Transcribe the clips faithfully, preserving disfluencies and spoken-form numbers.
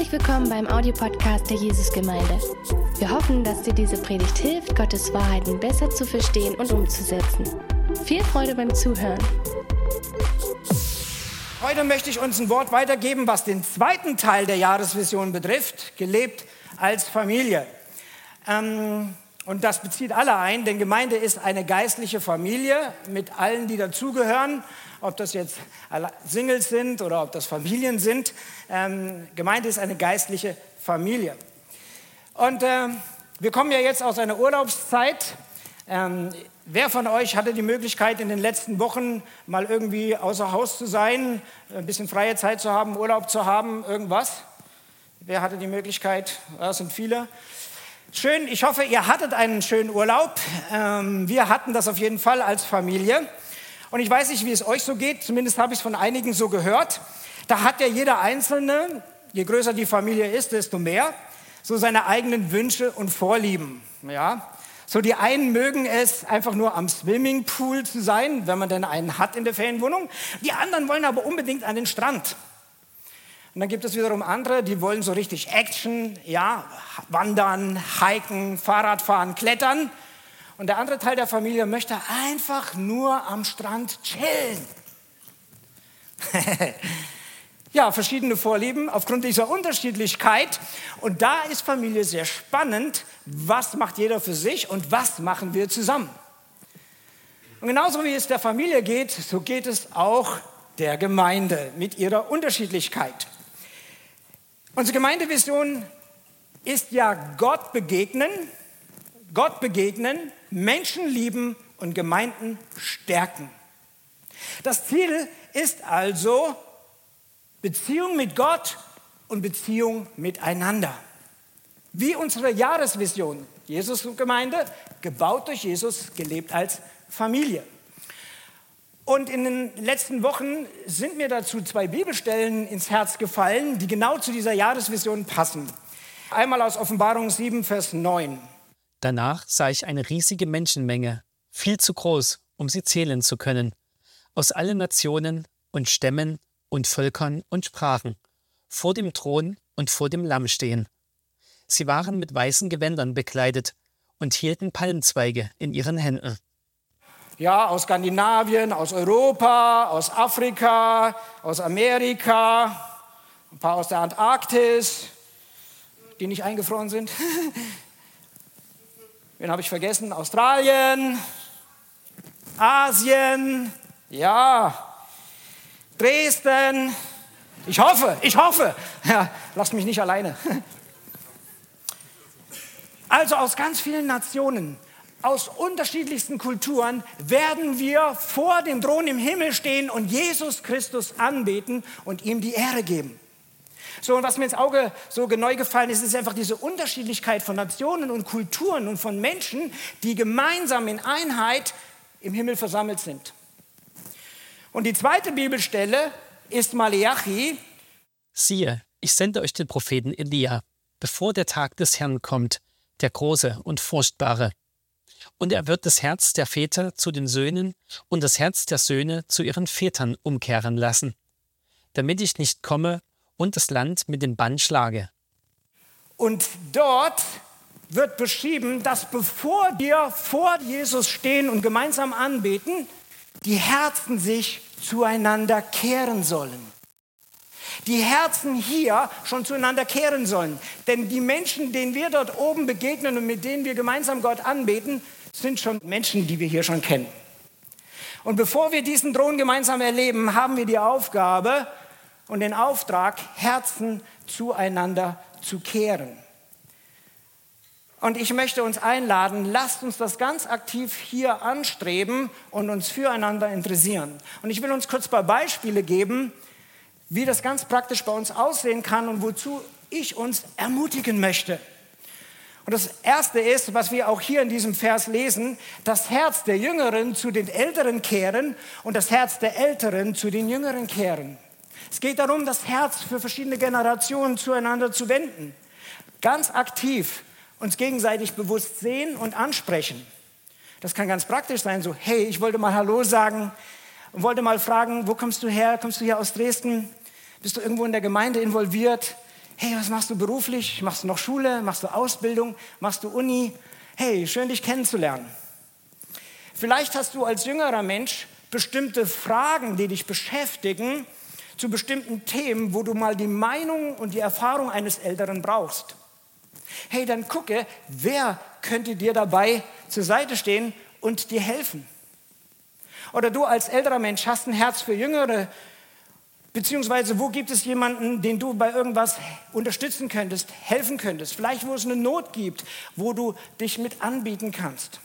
Herzlich willkommen beim Audiopodcast der Jesusgemeinde. Wir hoffen, dass dir diese Predigt hilft, Gottes Wahrheiten besser zu verstehen und umzusetzen. Viel Freude beim Zuhören. Heute möchte ich uns ein Wort weitergeben, was den zweiten Teil der Jahresvision betrifft, gelebt als Familie. Ähm, und das bezieht alle ein, denn Gemeinde ist eine geistliche Familie mit allen, die dazugehören, ob das jetzt Singles sind oder ob das Familien sind. Ähm, Gemeinde ist eine geistliche Familie. Und äh, wir kommen ja jetzt aus einer Urlaubszeit. Ähm, wer von euch hatte die Möglichkeit, in den letzten Wochen mal irgendwie außer Haus zu sein, ein bisschen freie Zeit zu haben, Urlaub zu haben, irgendwas? Wer hatte die Möglichkeit? Das sind viele. Schön, ich hoffe, ihr hattet einen schönen Urlaub. Ähm, wir hatten das auf jeden Fall als Familie. Und ich weiß nicht, wie es euch so geht, zumindest habe ich es von einigen so gehört. Da hat ja jeder Einzelne, je größer die Familie ist, desto mehr, so seine eigenen Wünsche und Vorlieben. Ja? So die einen mögen es, einfach nur am Swimmingpool zu sein, wenn man denn einen hat in der Ferienwohnung. Die anderen wollen aber unbedingt an den Strand. Und dann gibt es wiederum andere, die wollen so richtig Action, ja, wandern, hiken, Fahrradfahren, klettern. Und der andere Teil der Familie möchte einfach nur am Strand chillen. Ja, verschiedene Vorlieben aufgrund dieser Unterschiedlichkeit. Und da ist Familie sehr spannend. Was macht jeder für sich und was machen wir zusammen? Und genauso wie es der Familie geht, so geht es auch der Gemeinde mit ihrer Unterschiedlichkeit. Unsere Gemeindevision ist ja Gott begegnen, Gott begegnen, Menschen lieben und Gemeinden stärken. Das Ziel ist also Beziehung mit Gott und Beziehung miteinander. Wie unsere Jahresvision, Jesus-Gemeinde, gebaut durch Jesus, gelebt als Familie. Und in den letzten Wochen sind mir dazu zwei Bibelstellen ins Herz gefallen, die genau zu dieser Jahresvision passen. Einmal aus Offenbarung sieben, Vers neun. Danach sah ich eine riesige Menschenmenge, viel zu groß, um sie zählen zu können, aus allen Nationen und Stämmen und Völkern und Sprachen, vor dem Thron und vor dem Lamm stehen. Sie waren mit weißen Gewändern bekleidet und hielten Palmzweige in ihren Händen. Ja, aus Skandinavien, aus Europa, aus Afrika, aus Amerika, ein paar aus der Antarktis, die nicht eingefroren sind. Wen habe ich vergessen? Australien, Asien, ja, Dresden. Ich hoffe, ich hoffe. Ja, lasst mich nicht alleine. Also aus ganz vielen Nationen, aus unterschiedlichsten Kulturen werden wir vor dem Thron im Himmel stehen und Jesus Christus anbeten und ihm die Ehre geben. So, und was mir ins Auge so neu gefallen ist, ist einfach diese Unterschiedlichkeit von Nationen und Kulturen und von Menschen, die gemeinsam in Einheit im Himmel versammelt sind. Und die zweite Bibelstelle ist Maleachi. Siehe, ich sende euch den Propheten Elia, bevor der Tag des Herrn kommt, der große und furchtbare. Und er wird das Herz der Väter zu den Söhnen und das Herz der Söhne zu ihren Vätern umkehren lassen, damit ich nicht komme und das Land mit dem Bann schlage. Und dort wird beschrieben, dass bevor wir vor Jesus stehen und gemeinsam anbeten, die Herzen sich zueinander kehren sollen. Die Herzen hier schon zueinander kehren sollen. Denn die Menschen, denen wir dort oben begegnen und mit denen wir gemeinsam Gott anbeten, sind schon Menschen, die wir hier schon kennen. Und bevor wir diesen Thron gemeinsam erleben, haben wir die Aufgabe und den Auftrag, Herzen zueinander zu kehren. Und ich möchte uns einladen, lasst uns das ganz aktiv hier anstreben und uns füreinander interessieren. Und ich will uns kurz ein paar Beispiele geben, wie das ganz praktisch bei uns aussehen kann und wozu ich uns ermutigen möchte. Und das Erste ist, was wir auch hier in diesem Vers lesen, das Herz der Jüngeren zu den Älteren kehren und das Herz der Älteren zu den Jüngeren kehren. Es geht darum, das Herz für verschiedene Generationen zueinander zu wenden. Ganz aktiv uns gegenseitig bewusst sehen und ansprechen. Das kann ganz praktisch sein, so, hey, ich wollte mal Hallo sagen und wollte mal fragen, wo kommst du her? Kommst du hier aus Dresden? Bist du irgendwo in der Gemeinde involviert? Hey, was machst du beruflich? Machst du noch Schule? Machst du Ausbildung? Machst du Uni? Hey, schön dich kennenzulernen. Vielleicht hast du als jüngerer Mensch bestimmte Fragen, die dich beschäftigen, zu bestimmten Themen, wo du mal die Meinung und die Erfahrung eines Älteren brauchst. Hey, dann gucke, wer könnte dir dabei zur Seite stehen und dir helfen? Oder du als älterer Mensch hast ein Herz für Jüngere, beziehungsweise wo gibt es jemanden, den du bei irgendwas unterstützen könntest, helfen könntest? Vielleicht, wo es eine Not gibt, wo du dich mit anbieten kannst.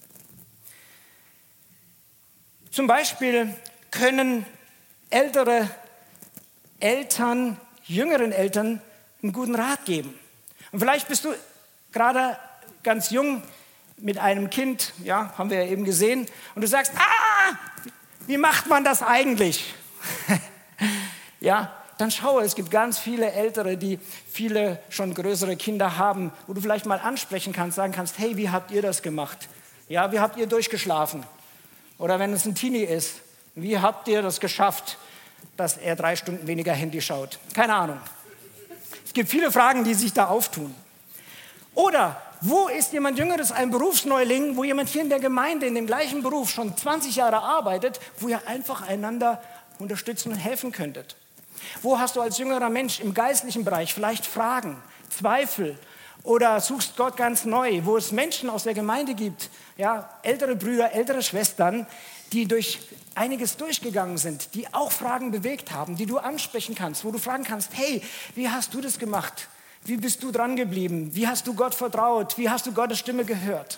Zum Beispiel können ältere Eltern, jüngeren Eltern einen guten Rat geben. Und vielleicht bist du gerade ganz jung mit einem Kind, ja, haben wir ja eben gesehen, und du sagst, ah, wie macht man das eigentlich? Ja, dann schau, es gibt ganz viele Ältere, die viele schon größere Kinder haben, wo du vielleicht mal ansprechen kannst, sagen kannst, hey, wie habt ihr das gemacht? Ja, wie habt ihr durchgeschlafen? Oder wenn es ein Teenie ist, wie habt ihr das geschafft, dass er drei Stunden weniger Handy schaut? Keine Ahnung. Es gibt viele Fragen, die sich da auftun. Oder wo ist jemand Jüngeres, ein Berufsneuling, wo jemand hier in der Gemeinde in dem gleichen Beruf schon zwanzig Jahre arbeitet, wo ihr einfach einander unterstützen und helfen könntet? Wo hast du als jüngerer Mensch im geistlichen Bereich vielleicht Fragen, Zweifel oder suchst Gott ganz neu, wo es Menschen aus der Gemeinde gibt, ja, ältere Brüder, ältere Schwestern, die durch einiges durchgegangen sind, die auch Fragen bewegt haben, die du ansprechen kannst, wo du fragen kannst, hey, wie hast du das gemacht? Wie bist du dran geblieben? Wie hast du Gott vertraut? Wie hast du Gottes Stimme gehört?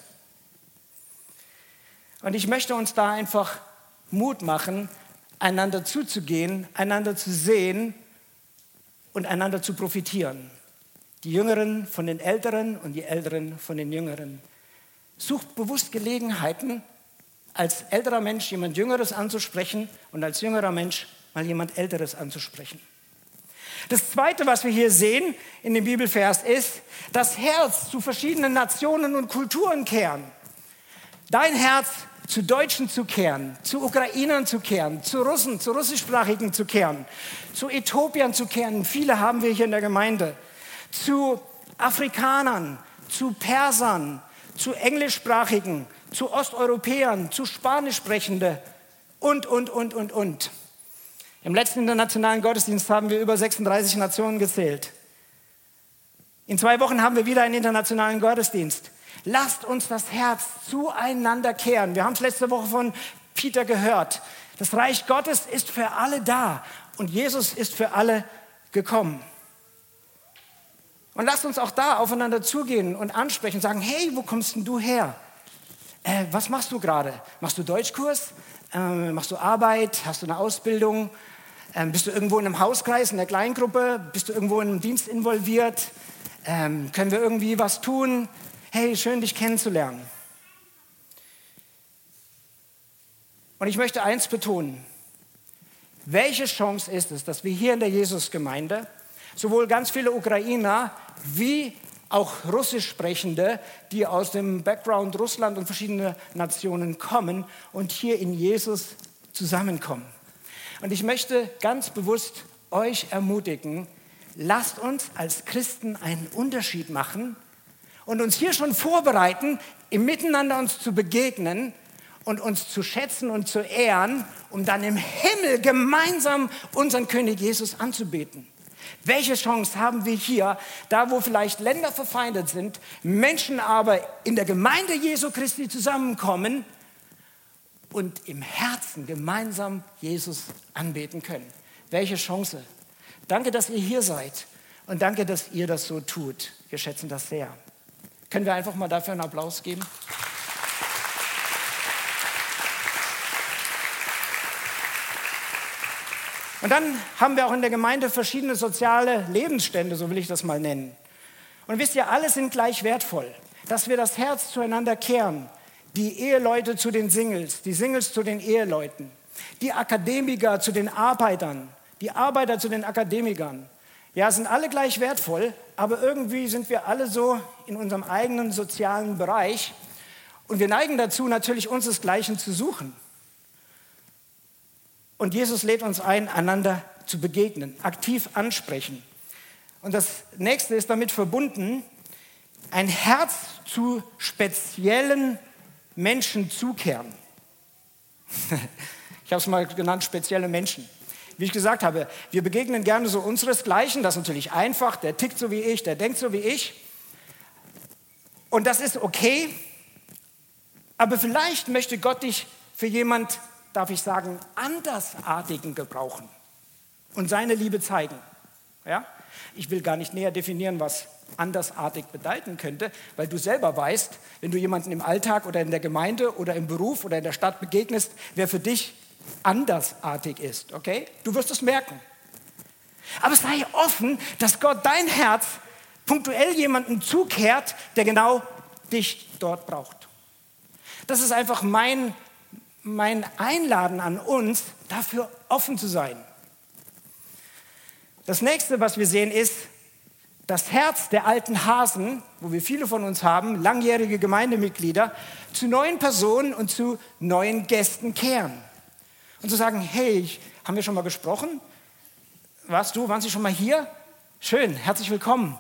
Und ich möchte uns da einfach Mut machen, einander zuzugehen, einander zu sehen und einander zu profitieren. Die Jüngeren von den Älteren und die Älteren von den Jüngeren. Sucht bewusst Gelegenheiten, als älterer Mensch jemand Jüngeres anzusprechen und als jüngerer Mensch mal jemand Älteres anzusprechen. Das Zweite, was wir hier sehen in dem Bibelvers, ist, das Herz zu verschiedenen Nationen und Kulturen kehren. Dein Herz zu Deutschen zu kehren, zu Ukrainern zu kehren, zu Russen, zu Russischsprachigen zu kehren, zu Äthiopiern zu kehren, viele haben wir hier in der Gemeinde, zu Afrikanern, zu Persern, zu Englischsprachigen, zu Osteuropäern, zu Spanischsprechenden und, und, und, und, und. Im letzten internationalen Gottesdienst haben wir über sechsunddreißig Nationen gezählt. In zwei Wochen haben wir wieder einen internationalen Gottesdienst. Lasst uns das Herz zueinander kehren. Wir haben es letzte Woche von Peter gehört. Das Reich Gottes ist für alle da und Jesus ist für alle gekommen. Und lasst uns auch da aufeinander zugehen und ansprechen und sagen, hey, wo kommst denn du her? Äh, was machst du gerade? Machst du Deutschkurs? Ähm, machst du Arbeit? Hast du eine Ausbildung? Ähm, bist du irgendwo in einem Hauskreis, in einer Kleingruppe? Bist du irgendwo in einem Dienst involviert? Ähm, können wir irgendwie was tun? Hey, schön, dich kennenzulernen. Und ich möchte eins betonen. Welche Chance ist es, dass wir hier in der Jesusgemeinde sowohl ganz viele Ukrainer wie auch Russischsprechende, die aus dem Background Russland und verschiedene Nationen kommen und hier in Jesus zusammenkommen. Und ich möchte ganz bewusst euch ermutigen, lasst uns als Christen einen Unterschied machen und uns hier schon vorbereiten, im Miteinander uns zu begegnen und uns zu schätzen und zu ehren, um dann im Himmel gemeinsam unseren König Jesus anzubeten. Welche Chance haben wir hier, da wo vielleicht Länder verfeindet sind, Menschen aber in der Gemeinde Jesu Christi zusammenkommen und im Herzen gemeinsam Jesus anbeten können? Welche Chance? Danke, dass ihr hier seid und danke, dass ihr das so tut. Wir schätzen das sehr. Können wir einfach mal dafür einen Applaus geben? Und dann haben wir auch in der Gemeinde verschiedene soziale Lebensstände, so will ich das mal nennen. Und wisst ihr, alle sind gleich wertvoll, dass wir das Herz zueinander kehren. Die Eheleute zu den Singles, die Singles zu den Eheleuten, die Akademiker zu den Arbeitern, die Arbeiter zu den Akademikern. Ja, sind alle gleich wertvoll, aber irgendwie sind wir alle so in unserem eigenen sozialen Bereich. Und wir neigen dazu, natürlich unseresgleichen zu suchen. Und Jesus lädt uns ein, einander zu begegnen, aktiv ansprechen. Und das nächste ist damit verbunden, ein Herz zu speziellen Menschen zukehren. Ich habe es mal genannt, spezielle Menschen. Wie ich gesagt habe, wir begegnen gerne so unseresgleichen, das ist natürlich einfach, der tickt so wie ich, der denkt so wie ich. Und das ist okay, aber vielleicht möchte Gott dich für jemand, darf ich sagen, andersartigen gebrauchen und seine Liebe zeigen. Ja? Ich will gar nicht näher definieren, was andersartig bedeuten könnte, weil du selber weißt, wenn du jemanden im Alltag oder in der Gemeinde oder im Beruf oder in der Stadt begegnest, wer für dich andersartig ist, okay? Du wirst es merken. Aber sei offen, dass Gott dein Herz punktuell jemanden zukehrt, der genau dich dort braucht. Das ist einfach mein, mein Einladen an uns, dafür offen zu sein. Das nächste, was wir sehen, ist, das Herz der alten Hasen, wo wir viele von uns haben, langjährige Gemeindemitglieder, zu neuen Personen und zu neuen Gästen kehren. Und zu sagen, hey, haben wir schon mal gesprochen? Warst du, waren Sie schon mal hier? Schön, herzlich willkommen.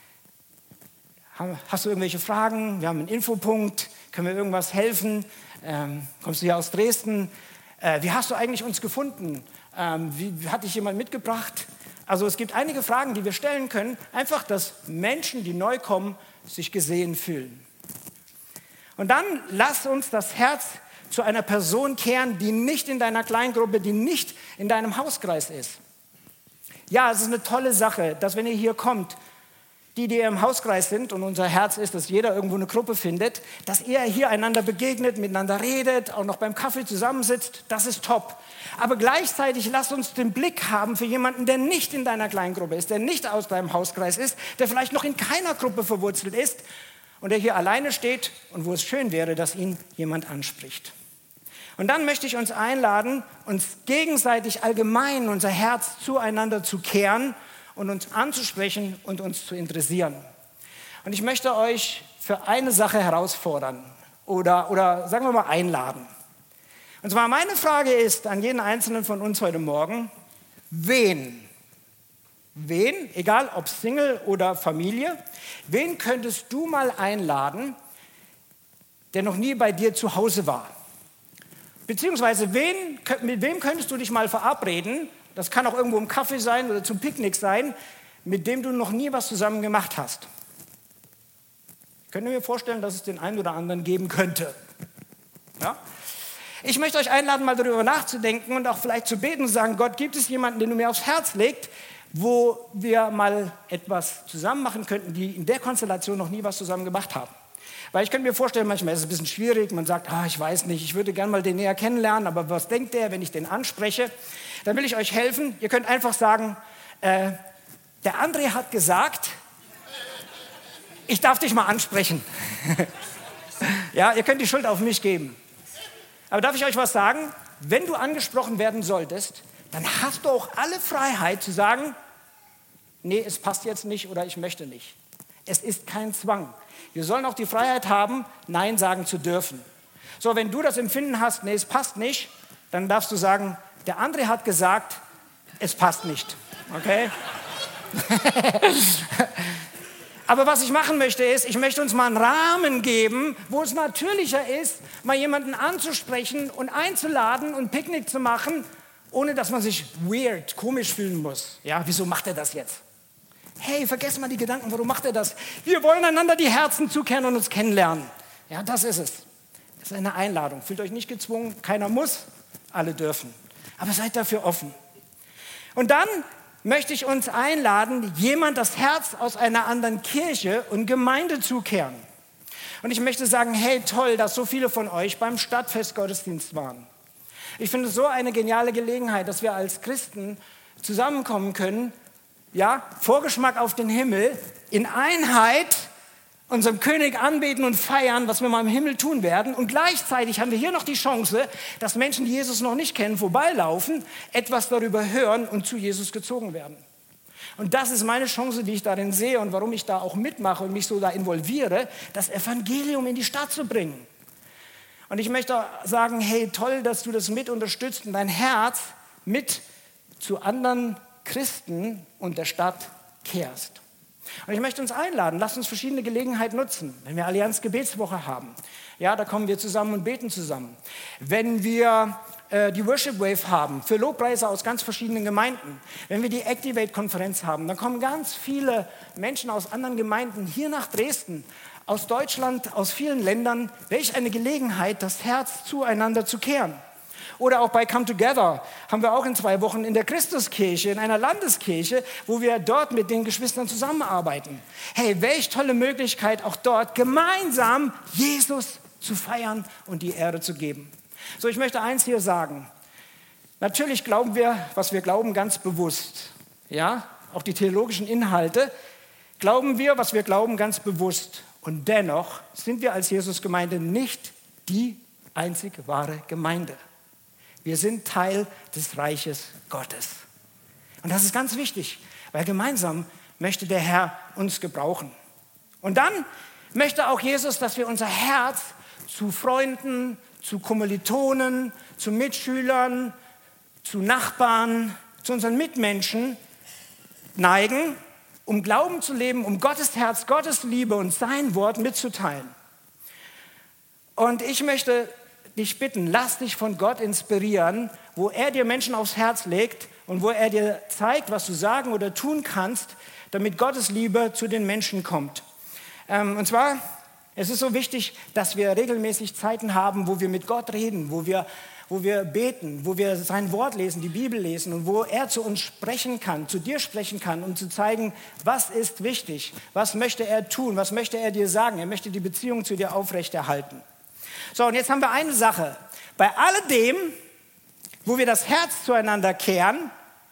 Hast du irgendwelche Fragen? Wir haben einen Infopunkt. Können wir irgendwas helfen? Ähm, kommst du hier aus Dresden? Äh, wie hast du eigentlich uns gefunden? Ähm, wie, wie hat dich jemand mitgebracht? Also es gibt einige Fragen, die wir stellen können. Einfach, dass Menschen, die neu kommen, sich gesehen fühlen. Und dann lass uns das Herz zu einer Person kehren, die nicht in deiner Kleingruppe, die nicht in deinem Hauskreis ist. Ja, es ist eine tolle Sache, dass wenn ihr hier kommt, die, die im Hauskreis sind, und unser Herz ist, dass jeder irgendwo eine Gruppe findet, dass ihr hier einander begegnet, miteinander redet, auch noch beim Kaffee zusammensitzt, das ist top. Aber gleichzeitig lasst uns den Blick haben für jemanden, der nicht in deiner Kleingruppe ist, der nicht aus deinem Hauskreis ist, der vielleicht noch in keiner Gruppe verwurzelt ist und der hier alleine steht und wo es schön wäre, dass ihn jemand anspricht. Und dann möchte ich uns einladen, uns gegenseitig allgemein unser Herz zueinander zu kehren und uns anzusprechen und uns zu interessieren. Und ich möchte euch für eine Sache herausfordern oder, oder sagen wir mal einladen. Und zwar meine Frage ist an jeden Einzelnen von uns heute Morgen, wen, wen, egal ob Single oder Familie, wen könntest du mal einladen, der noch nie bei dir zu Hause war? Beziehungsweise wen, mit wem könntest du dich mal verabreden? Das kann auch irgendwo im Kaffee sein oder zum Picknick sein, mit dem du noch nie was zusammen gemacht hast. Ich könnte mir vorstellen, dass es den einen oder anderen geben könnte. Ja? Ich möchte euch einladen, mal darüber nachzudenken und auch vielleicht zu beten und zu sagen, Gott, gibt es jemanden, den du mir aufs Herz legst, wo wir mal etwas zusammen machen könnten, die in der Konstellation noch nie was zusammen gemacht haben. Weil ich könnte mir vorstellen, manchmal ist es ein bisschen schwierig, man sagt, ah, ich weiß nicht, ich würde gerne mal den näher kennenlernen, aber was denkt der, wenn ich den anspreche? Dann will ich euch helfen. Ihr könnt einfach sagen, äh, der André hat gesagt, ich darf dich mal ansprechen. Ja, ihr könnt die Schuld auf mich geben. Aber darf ich euch was sagen? Wenn du angesprochen werden solltest, dann hast du auch alle Freiheit zu sagen, nee, es passt jetzt nicht oder ich möchte nicht. Es ist kein Zwang. Wir sollen auch die Freiheit haben, Nein sagen zu dürfen. So, wenn du das Empfinden hast, nee, es passt nicht, dann darfst du sagen, der André hat gesagt, es passt nicht. Okay? Aber was ich machen möchte ist, ich möchte uns mal einen Rahmen geben, wo es natürlicher ist, mal jemanden anzusprechen und einzuladen und ein Picknick zu machen, ohne dass man sich weird, komisch fühlen muss. Ja, wieso macht er das jetzt? Hey, vergesst mal die Gedanken, warum macht er das? Wir wollen einander die Herzen zukehren und uns kennenlernen. Ja, das ist es. Das ist eine Einladung. Fühlt euch nicht gezwungen, keiner muss, alle dürfen. Aber seid dafür offen. Und dann möchte ich uns einladen, jemand das Herz aus einer anderen Kirche und Gemeinde zukehren. Und ich möchte sagen, hey, toll, dass so viele von euch beim Stadtfestgottesdienst waren. Ich finde es so eine geniale Gelegenheit, dass wir als Christen zusammenkommen können, ja, Vorgeschmack auf den Himmel, in Einheit unserem König anbeten und feiern, was wir mal im Himmel tun werden. Und gleichzeitig haben wir hier noch die Chance, dass Menschen, die Jesus noch nicht kennen, vorbeilaufen, etwas darüber hören und zu Jesus gezogen werden. Und das ist meine Chance, die ich darin sehe und warum ich da auch mitmache und mich so da involviere, das Evangelium in die Stadt zu bringen. Und ich möchte sagen, hey, toll, dass du das mit unterstützt und dein Herz mit zu anderen Christen und der Stadt kehrst. Und ich möchte uns einladen, lasst uns verschiedene Gelegenheiten nutzen. Wenn wir Allianz Gebetswoche haben, ja, da kommen wir zusammen und beten zusammen. Wenn wir äh, die Worship Wave haben, für Lobpreiser aus ganz verschiedenen Gemeinden. Wenn wir die Activate-Konferenz haben, dann kommen ganz viele Menschen aus anderen Gemeinden hier nach Dresden, aus Deutschland, aus vielen Ländern. Welch eine Gelegenheit, das Herz zueinander zu kehren. Oder auch bei Come Together haben wir auch in zwei Wochen in der Christuskirche, in einer Landeskirche, wo wir dort mit den Geschwistern zusammenarbeiten. Hey, welch tolle Möglichkeit, auch dort gemeinsam Jesus zu feiern und die Ehre zu geben. So, ich möchte eins hier sagen. Natürlich glauben wir, was wir glauben, ganz bewusst. Ja, auch die theologischen Inhalte glauben wir, was wir glauben, ganz bewusst. Und dennoch sind wir als Jesusgemeinde nicht die einzig wahre Gemeinde. Wir sind Teil des Reiches Gottes. Und das ist ganz wichtig, weil gemeinsam möchte der Herr uns gebrauchen. Und dann möchte auch Jesus, dass wir unser Herz zu Freunden, zu Kommilitonen, zu Mitschülern, zu Nachbarn, zu unseren Mitmenschen neigen, um Glauben zu leben, um Gottes Herz, Gottes Liebe und sein Wort mitzuteilen. Und ich möchte dich bitten, lass dich von Gott inspirieren, wo er dir Menschen aufs Herz legt und wo er dir zeigt, was du sagen oder tun kannst, damit Gottes Liebe zu den Menschen kommt. Ähm, und zwar, es ist so wichtig, dass wir regelmäßig Zeiten haben, wo wir mit Gott reden, wo wir, wo wir beten, wo wir sein Wort lesen, die Bibel lesen und wo er zu uns sprechen kann, zu dir sprechen kann, um zu zeigen, was ist wichtig, was möchte er tun, was möchte er dir sagen. Er möchte die Beziehung zu dir aufrechterhalten. So, und jetzt haben wir eine Sache. Bei alledem, wo wir das Herz zueinander kehren,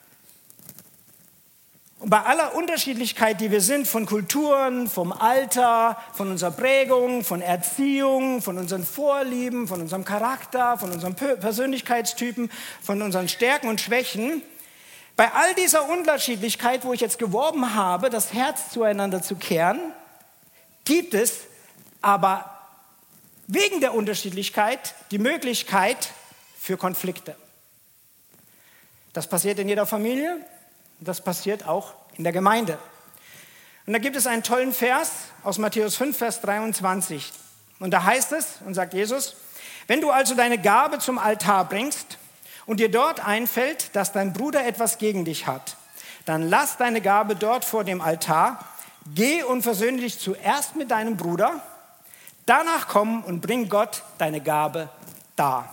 und bei aller Unterschiedlichkeit, die wir sind, von Kulturen, vom Alter, von unserer Prägung, von Erziehung, von unseren Vorlieben, von unserem Charakter, von unseren Persönlichkeitstypen, von unseren Stärken und Schwächen, bei all dieser Unterschiedlichkeit, wo ich jetzt geworben habe, das Herz zueinander zu kehren, gibt es aber wegen der Unterschiedlichkeit die Möglichkeit für Konflikte. Das passiert in jeder Familie, das passiert auch in der Gemeinde. Und da gibt es einen tollen Vers aus Matthäus fünf, Vers dreiundzwanzig. Und da heißt es, und sagt Jesus, wenn du also deine Gabe zum Altar bringst und dir dort einfällt, dass dein Bruder etwas gegen dich hat, dann lass deine Gabe dort vor dem Altar, geh und versöhne dich zuerst mit deinem Bruder, danach komm und bring Gott deine Gabe dar.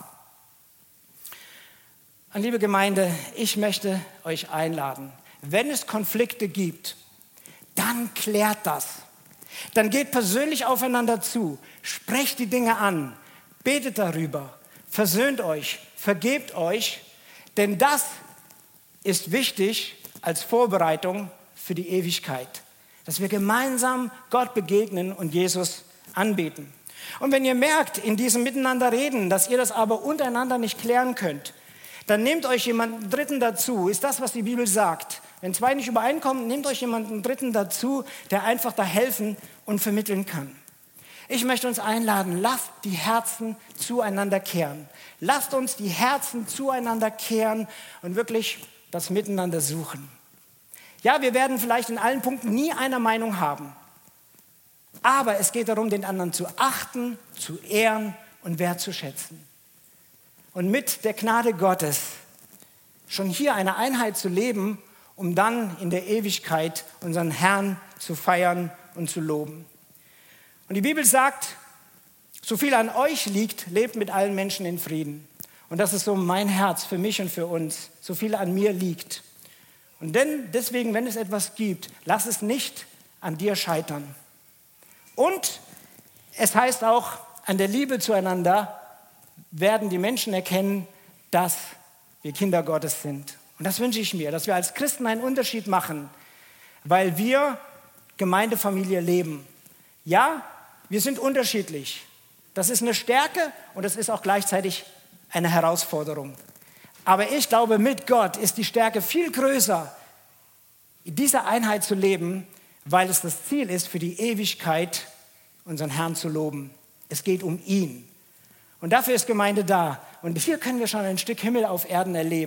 Und liebe Gemeinde, ich möchte euch einladen, wenn es Konflikte gibt, dann klärt das. Dann geht persönlich aufeinander zu, sprecht die Dinge an, betet darüber, versöhnt euch, vergebt euch, denn das ist wichtig als Vorbereitung für die Ewigkeit, dass wir gemeinsam Gott begegnen und Jesus anbeten. Und wenn ihr merkt, in diesem Miteinanderreden, dass ihr das aber untereinander nicht klären könnt, dann nehmt euch jemanden Dritten dazu, ist das, was die Bibel sagt. Wenn zwei nicht übereinkommen, nehmt euch jemanden Dritten dazu, der einfach da helfen und vermitteln kann. Ich möchte uns einladen, lasst die Herzen zueinander kehren. Lasst uns die Herzen zueinander kehren und wirklich das Miteinander suchen. Ja, wir werden vielleicht in allen Punkten nie einer Meinung haben. Aber es geht darum, den anderen zu achten, zu ehren und wertzuschätzen. Und mit der Gnade Gottes schon hier eine Einheit zu leben, um dann in der Ewigkeit unseren Herrn zu feiern und zu loben. Und die Bibel sagt, so viel an euch liegt, lebt mit allen Menschen in Frieden. Und das ist so mein Herz für mich und für uns, so viel an mir liegt. Und denn, deswegen, wenn es etwas gibt, lass es nicht an dir scheitern. Und es heißt auch, an der Liebe zueinander werden die Menschen erkennen, dass wir Kinder Gottes sind. Und das wünsche ich mir, dass wir als Christen einen Unterschied machen, weil wir Gemeindefamilie leben. Ja, wir sind unterschiedlich. Das ist eine Stärke und das ist auch gleichzeitig eine Herausforderung. Aber ich glaube, mit Gott ist die Stärke viel größer, in dieser Einheit zu leben, weil es das Ziel ist, für die Ewigkeit unseren Herrn zu loben. Es geht um ihn. Und dafür ist Gemeinde da. Und hier können wir schon ein Stück Himmel auf Erden erleben,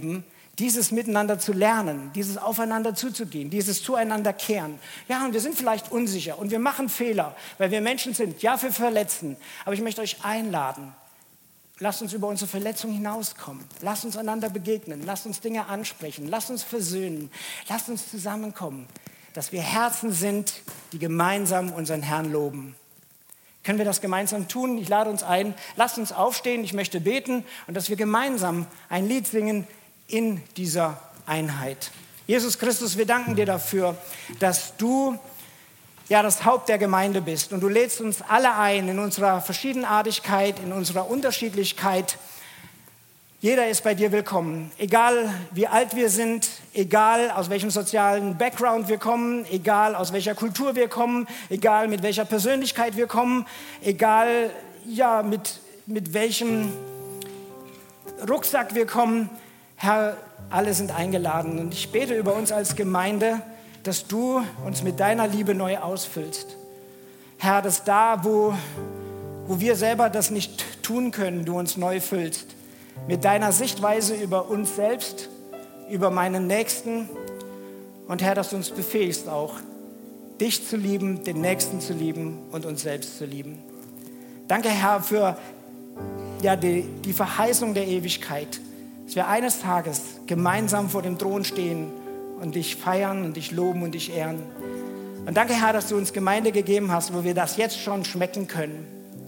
dieses Miteinander zu lernen, dieses Aufeinander zuzugehen, dieses Zueinander kehren. Ja, und wir sind vielleicht unsicher und wir machen Fehler, weil wir Menschen sind. Ja, wir verletzen. Aber ich möchte euch einladen, lasst uns über unsere Verletzung hinauskommen. Lasst uns einander begegnen. Lasst uns Dinge ansprechen. Lasst uns versöhnen. Lasst uns zusammenkommen, dass wir Herzen sind, die gemeinsam unseren Herrn loben. Können wir das gemeinsam tun? Ich lade uns ein, lasst uns aufstehen, ich möchte beten und dass wir gemeinsam ein Lied singen in dieser Einheit. Jesus Christus, wir danken dir dafür, dass du ja das Haupt der Gemeinde bist und du lädst uns alle ein in unserer Verschiedenartigkeit, in unserer Unterschiedlichkeit. Jeder ist bei dir willkommen, egal wie alt wir sind, egal aus welchem sozialen Background wir kommen, egal aus welcher Kultur wir kommen, egal mit welcher Persönlichkeit wir kommen, egal ja, mit, mit welchem Rucksack wir kommen. Herr, alle sind eingeladen und ich bete über uns als Gemeinde, dass du uns mit deiner Liebe neu ausfüllst. Herr, dass da, wo, wo wir selber das nicht tun können, du uns neu füllst. Mit deiner Sichtweise über uns selbst, über meinen Nächsten. Und Herr, dass du uns befähigst auch, dich zu lieben, den Nächsten zu lieben und uns selbst zu lieben. Danke, Herr, für ja, die, die Verheißung der Ewigkeit, dass wir eines Tages gemeinsam vor dem Thron stehen und dich feiern und dich loben und dich ehren. Und danke, Herr, dass du uns Gemeinde gegeben hast, wo wir das jetzt schon schmecken können.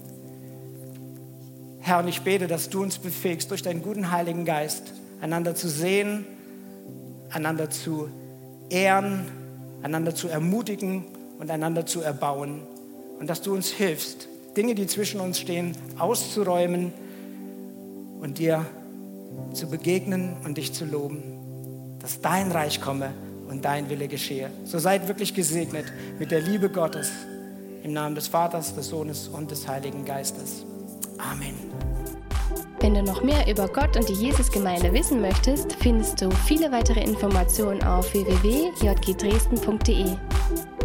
Herr, und ich bete, dass du uns befähigst, durch deinen guten Heiligen Geist einander zu sehen, einander zu ehren, einander zu ermutigen und einander zu erbauen. Und dass du uns hilfst, Dinge, die zwischen uns stehen, auszuräumen und dir zu begegnen und dich zu loben. Dass dein Reich komme und dein Wille geschehe. So seid wirklich gesegnet mit der Liebe Gottes. Im Namen des Vaters, des Sohnes und des Heiligen Geistes. Amen. Wenn du noch mehr über Gott und die Jesusgemeinde wissen möchtest, findest du viele weitere Informationen auf w w w punkt j g dresden punkt d e.